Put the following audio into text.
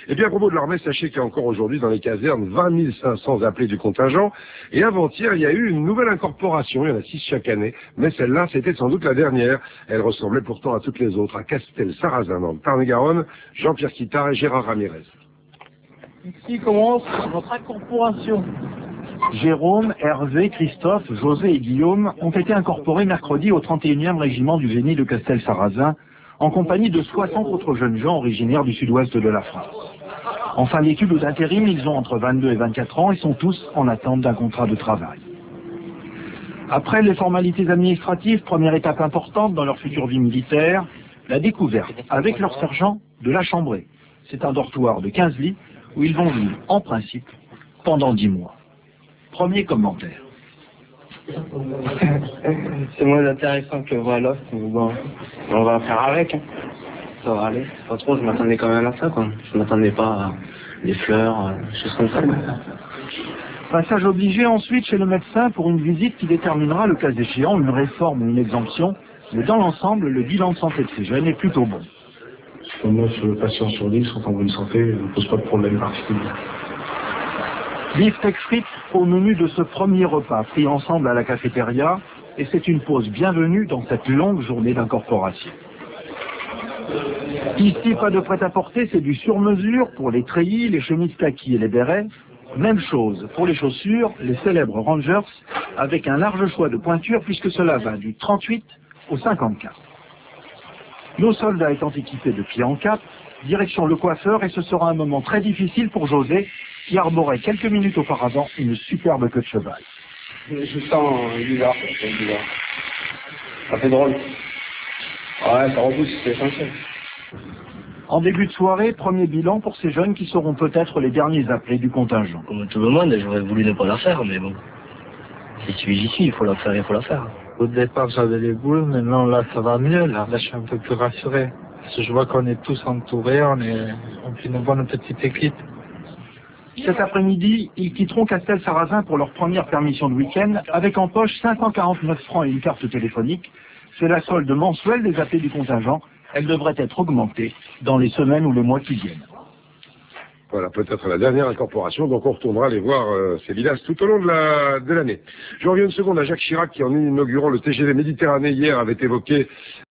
Eh bien, à propos de l'armée, sachez qu'il y a encore aujourd'hui dans les casernes 20 500 appelés du contingent. Et avant-hier, il y a eu une nouvelle incorporation. Il y en a 6 chaque année. Mais celle-là, c'était sans doute la dernière. Elle ressemblait pourtant à toutes les autres. À Castel-Sarrazin, dans le Tarn-et-Garonne, Jean-Pierre Quittard et Gérard Ramirez. Ici commence notre incorporation. Jérôme, Hervé, Christophe, José et Guillaume ont été incorporés mercredi au 31e régiment du génie de Castel-Sarrazin, en compagnie de 60 autres jeunes gens originaires du sud-ouest de la France. En fin d'études ou d'intérim, ils ont entre 22 et 24 ans et sont tous en attente d'un contrat de travail. Après les formalités administratives, première étape importante dans leur future vie militaire, la découverte, avec leur sergent, de la chambrée. C'est un dortoir de 15 lits où ils vont vivre, en principe, pendant 10 mois. Premier commentaire. C'est moins intéressant que le vrai Lost, mais bon, on va faire avec. Hein. Ça va aller. Pas trop, je m'attendais quand même à ça, quoi. Je m'attendais pas à des fleurs, des choses comme ça. Quoi. Passage obligé ensuite chez le médecin pour une visite qui déterminera, le cas échéant, une réforme ou une exemption. Mais dans l'ensemble, le bilan de santé de ces jeunes est plutôt bon. Sur 9 patients sur 10 sont en bonne santé, ne pose pas de problème particulier. Beefsteak frites au menu de ce premier repas pris ensemble à la cafétéria, et c'est une pause bienvenue dans cette longue journée d'incorporation. Ici, pas de prêt-à-porter, c'est du sur-mesure pour les treillis, les chemises kaki et les bérets. Même chose pour les chaussures, les célèbres Rangers, avec un large choix de pointures puisque cela va du 38 au 54. Nos soldats étant équipés de pieds en cap, direction le coiffeur et ce sera un moment très difficile pour José, qui arborait quelques minutes auparavant une superbe queue de cheval. Je sens bizarre, ça fait drôle. Ouais, ça repousse, c'est essentiel. En début de soirée, premier bilan pour ces jeunes qui seront peut-être les derniers appelés du contingent. Comme tout le monde, j'aurais voulu ne pas la faire, mais bon. J'y suis, il faut la faire, il faut la faire. Au départ, j'avais les boules, maintenant là, ça va mieux. Là, je suis un peu plus rassuré. Parce que je vois qu'on est tous entourés, on fait une bonne petite équipe. Cet après-midi, ils quitteront Castel-Sarrazin pour leur première permission de week-end, avec en poche 549 francs et une carte téléphonique. C'est la solde mensuelle des appelés du contingent. Elle devrait être augmentée dans les semaines ou les mois qui viennent. Voilà, peut-être la dernière incorporation, donc on retournera les voir ces villages tout au long de l'année. Je reviens une seconde à Jacques Chirac qui, en inaugurant le TGV Méditerranée hier, avait évoqué